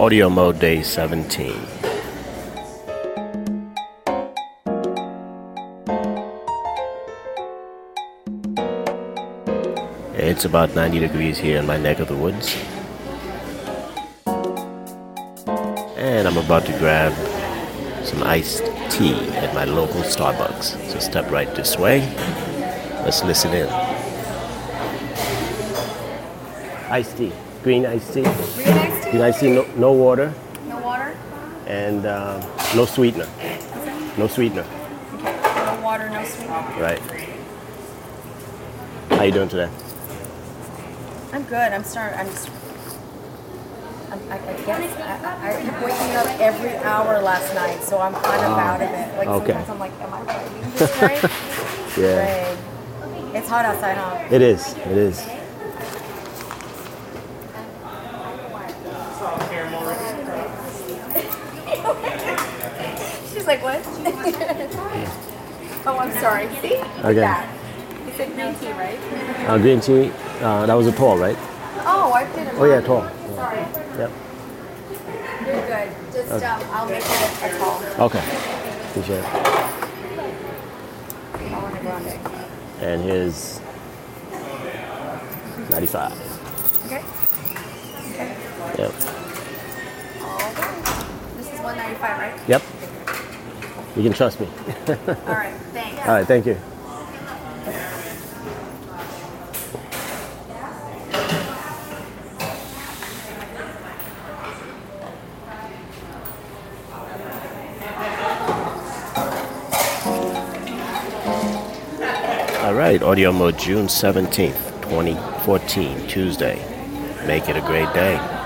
Audio mode day 17. It's about 90 degrees here in my neck of the woods. And I'm about to grab some iced tea at my local Starbucks. So step right this way. Let's listen in. Iced tea. Green iced tea. Green iced tea? Green iced tea, no water. No water? And no sweetener. No sweetener. Okay. No water, no sweetener. Right. How you doing today? I'm good. I kept waking up every hour last night, so I'm kind of out of it. Like Okay. sometimes I'm like, am I writing this right? Yeah. Right. It's hot outside, huh? It is. It is. She's like, what? Oh, I'm sorry. See? Okay. That. You said green tea, right? Green tea. That was a tall, right? Oh, I didn't. Oh yeah, tall. Sorry. Yep. You're good. Just Okay. I'll make it a tall. Okay. Appreciate it. Tall and a grande. And here's 95. Okay. Okay. Yep. All right. This is 195, right? Yep. You can trust me. All right. Thanks. All right. Thank you. All right, audio mode June 17th, 2014, Tuesday. Make it a great day.